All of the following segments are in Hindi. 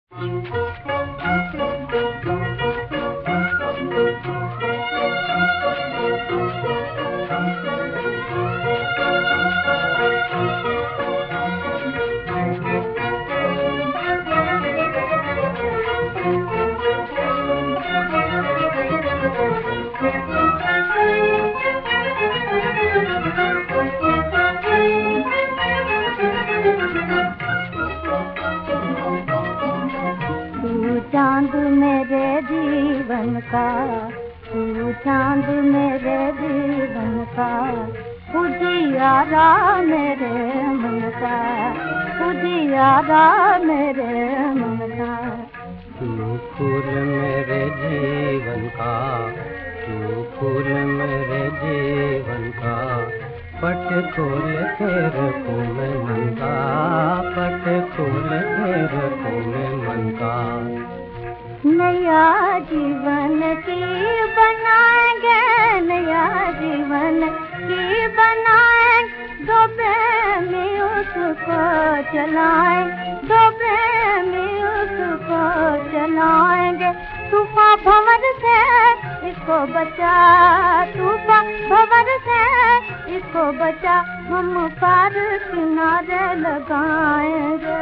चांद मेरे जीवन का, तू चांद मेरे जीवन का, उजियारा मेरे मन का, उजियारा मेरे मन का। तू फूल मेरे जीवन का, तू फूल मेरे जीवन का, पट खोल कर मैं मन का, पट खोल कर मैं मन का। नया जीवन की बनाएंगे, नया जीवन की बनाएंगे, दो प्रेमी उसको चलाएं, दो प्रेमी उसको चलाएंगे। तूफान भंवर से इसको बचा, तूफान भंवर से इसको बचा, हम पार किनारे लगाएंगे,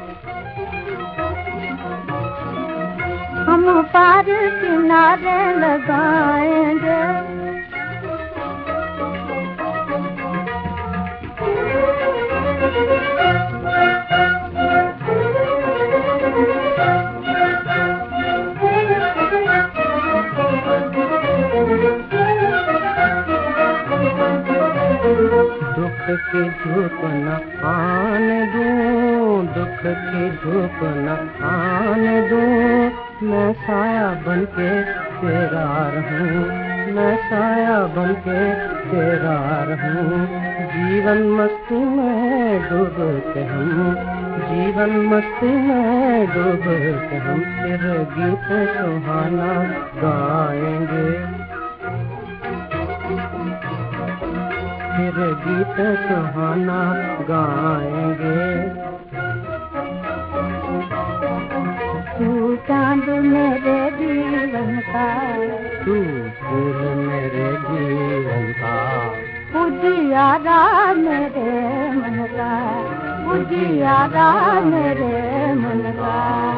हम पार किनारे लगाएंगे। दुख की धूप न आने दूं, दुख की धूप न आने दूं, मैं साया बनके तेरा रहूं, मैं साया बनके तेरा रहूं। जीवन मस्ती में डूब के हम, जीवन मस्ती में डूब के हम, फिर गीत सुहाना गाएंगे, फिर गीत सुहाना गाएंगे। तू चांद मेरे जीवन का, तू फूल मेरे जीवन का, उजियारा मेरे मन का, उजियारा मेरे मन का।